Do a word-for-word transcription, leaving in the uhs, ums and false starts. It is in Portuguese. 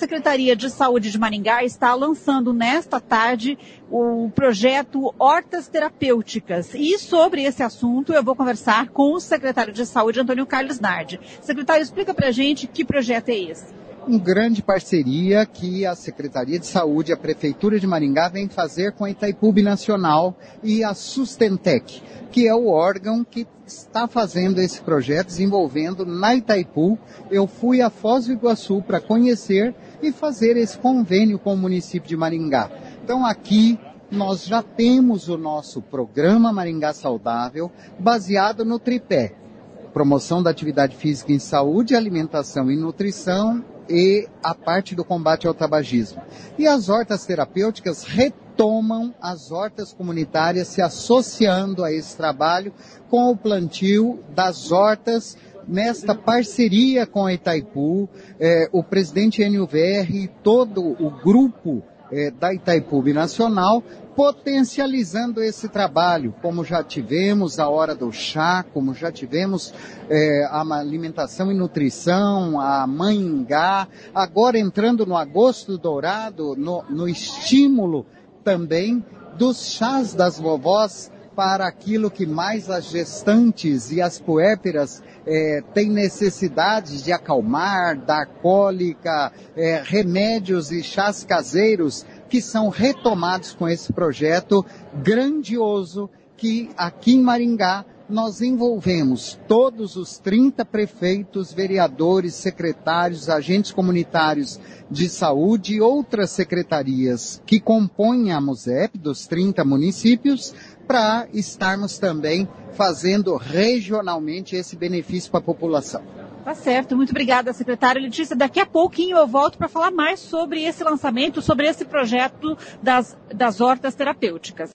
Secretaria de Saúde de Maringá está lançando nesta tarde o projeto Hortas Terapêuticas. E sobre esse assunto eu vou conversar com o secretário de Saúde, Antônio Carlos Nardi. Secretário, explica pra gente que projeto é esse. Uma grande parceria que a Secretaria de Saúde e a Prefeitura de Maringá vem fazer com a Itaipu Binacional e a Sustentec, que é o órgão que está fazendo esse projeto, desenvolvendo na Itaipu. Eu fui a Foz do Iguaçu para conhecer e fazer esse convênio com o município de Maringá. Então aqui nós já temos o nosso programa Maringá Saudável, baseado no tripé: promoção da atividade física em saúde, alimentação e nutrição, e a parte do combate ao tabagismo. E as hortas terapêuticas retomam as hortas comunitárias, se associando a esse trabalho com o plantio das hortas nesta parceria com a Itaipu. Eh, o presidente Enio Verri e todo o grupo eh, da Itaipu Binacional, potencializando esse trabalho, como já tivemos a Hora do Chá, como já tivemos eh, a alimentação e nutrição, a Maingá, agora entrando no Agosto Dourado, no, no estímulo também dos chás das vovós para aquilo que mais as gestantes e as puérperas eh, têm necessidade de acalmar, dar cólica, eh, remédios e chás caseiros que são retomados com esse projeto grandioso que aqui em Maringá nós envolvemos todos os trinta prefeitos, vereadores, secretários, agentes comunitários de saúde e outras secretarias que compõem a MUSEP dos trinta municípios, para estarmos também fazendo regionalmente esse benefício para a população. Tá certo, muito obrigada, secretário. Letícia, daqui a pouquinho eu volto para falar mais sobre esse lançamento, sobre esse projeto das, das hortas terapêuticas.